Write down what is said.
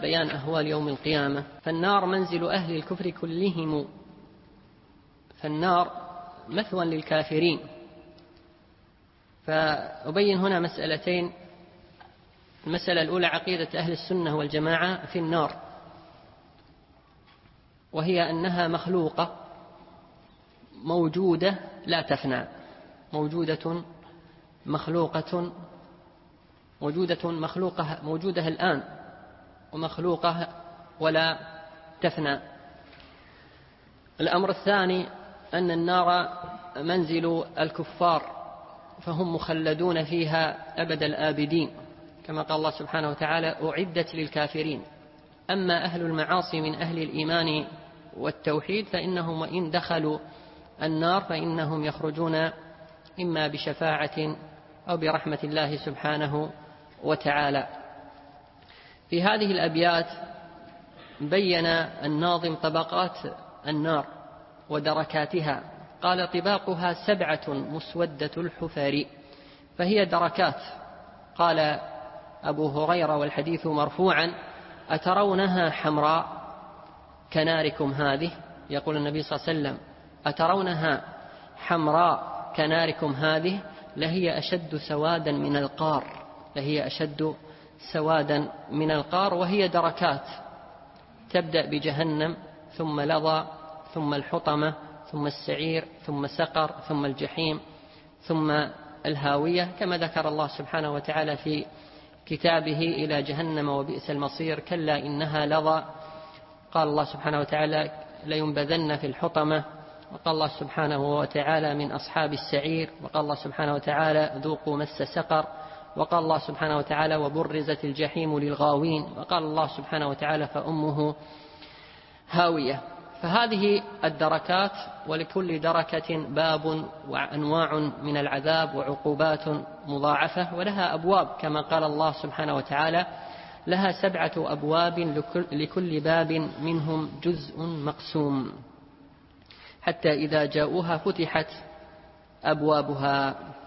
بيان أهوال يوم القيامة. فالنار منزل أهل الكفر كلهم، فالنار مثوى للكافرين. فأبين هنا مسألتين. المسألة الأولى عقيدة أهل السنة والجماعة في النار، وهي أنها مخلوقة موجودة لا تفنى، موجودة الآن، ومخلوقة ولا تفنى. الأمر الثاني أن النار منزل الكفار، فهم مخلدون فيها أبد الآبدين، كما قال الله سبحانه وتعالى: أعدت للكافرين. أما أهل المعاصي من أهل الإيمان والتوحيد فإنهم وإن دخلوا النار فإنهم يخرجون إما بشفاعة أو برحمة الله سبحانه وتعالى. في هذه الأبيات بين الناظم طبقات النار ودركاتها. قال: طباقها 7 مسودة الحفر، فهي دركات. قال أبو هريرة والحديث مرفوعا: أترونها حمراء كناركم هذه؟ يقول النبي صلى الله عليه وسلم: أترونها حمراء كناركم هذه؟ لهي أشد سوادا من القار. وهي دركات، تبدأ بجهنم، ثم لظى، ثم الحطمة، ثم السعير، ثم سقر، ثم الجحيم، ثم الهاوية، كما ذكر الله سبحانه وتعالى في كتابه: إلى جهنم وبئس المصير، كلا إنها لظى. قال الله سبحانه وتعالى: لينبذن في الحطمة. وقال الله سبحانه وتعالى: من أصحاب السعير. وقال الله سبحانه وتعالى: ذوقوا مس سقر. وقال الله سبحانه وتعالى: وبرزت الجحيم للغاوين. وقال الله سبحانه وتعالى: فأمه هاوية. فهذه الدركات، ولكل دركة باب وأنواع من العذاب وعقوبات مضاعفة، ولها أبواب، كما قال الله سبحانه وتعالى: لها 7 أبواب لكل باب منهم جزء مقسوم، حتى إذا جاءوها فتحت أبوابها.